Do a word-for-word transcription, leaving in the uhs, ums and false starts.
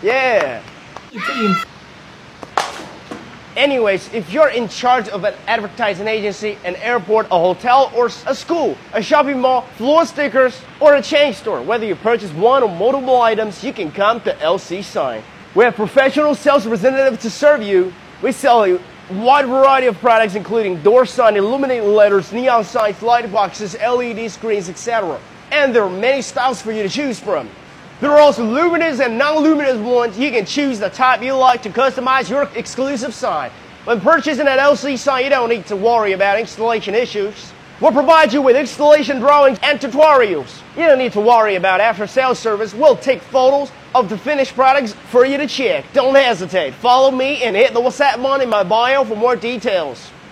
Yeah. Anyways, if you're in charge of an advertising agency, an airport, a hotel, or a school, a shopping mall, floor stickers, or a chain store, whether you purchase one or multiple items, you can come to L C Sign. We have professional sales representatives to serve you. We sell a wide variety of products including door sign, illuminated letters, neon signs, light boxes, L E D screens, et cetera. And there are many styles for you to choose from. There are also luminous and non-luminous ones. You can choose the type you like to customize your exclusive sign. When purchasing at L C Sign, you don't need to worry about installation issues. We'll provide you with installation drawings and tutorials. You don't need to worry about after-sales service. We'll take photos of the finished products for you to check. Don't hesitate. Follow me and hit the WhatsApp button in my bio for more details.